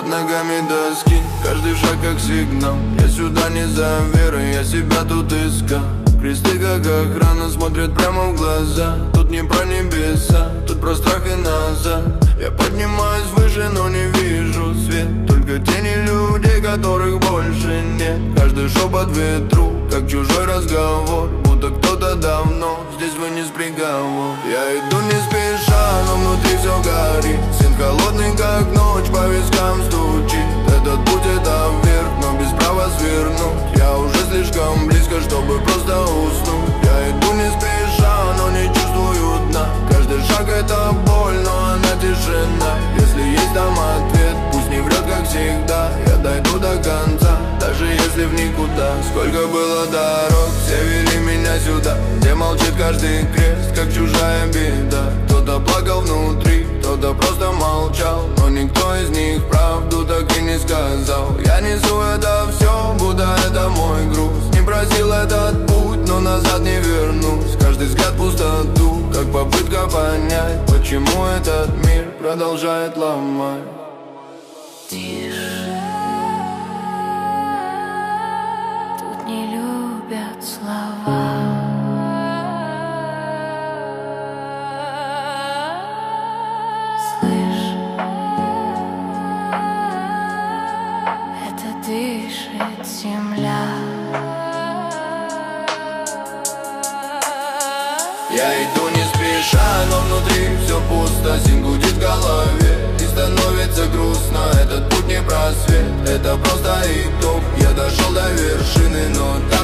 под ногами доски. Каждый шаг как сигнал, я сюда не за верой, я себя тут искал. Кресты как охрана смотрят прямо в глаза. Тут не про небеса, тут про страх и назад. Я поднимаюсь выше, но не вижу свет. Только тени людей, которых больше нет. Каждый шепот в ветру, как чужой разговор. Будто кто-то давно здесь вынес приговор. Я иду не спеша, но внутри все горит. Свет холодный, как ночь, по вискам стучит. Этот путь это вверх, но без права свернуть. Я уже слишком близко, чтобы просто уснуть. Я иду не спеша, но не чувствую дна. Каждый шаг это боль, но она тишина. Если есть там ответ, пусть не врет, как всегда. Я дойду до конца, даже если в никуда. Сколько было дорог, все вели меня сюда, где молчит каждый крест, как чужая беда. Кто-то плакал внутри, кто-то просто молчал, но никто из них правду так и не сказал. Я несу это все, будто это мой груз. Не просил этот путь, но назад не вернусь. Каждый взгляд пустоту, как попытка понять, почему этот мир продолжает ломать. Тише, тут не любят слова. Слышь, это дышит земля. Я иду не спеша, но внутри все пусто. Син гудит в голове и становится грустно. Этот путь не просвет, это просто итог. Я дошел до вершины, но там